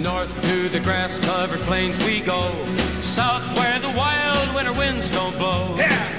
North to the grass-covered plains we go, south where the wild winter winds don't blow. Yeah.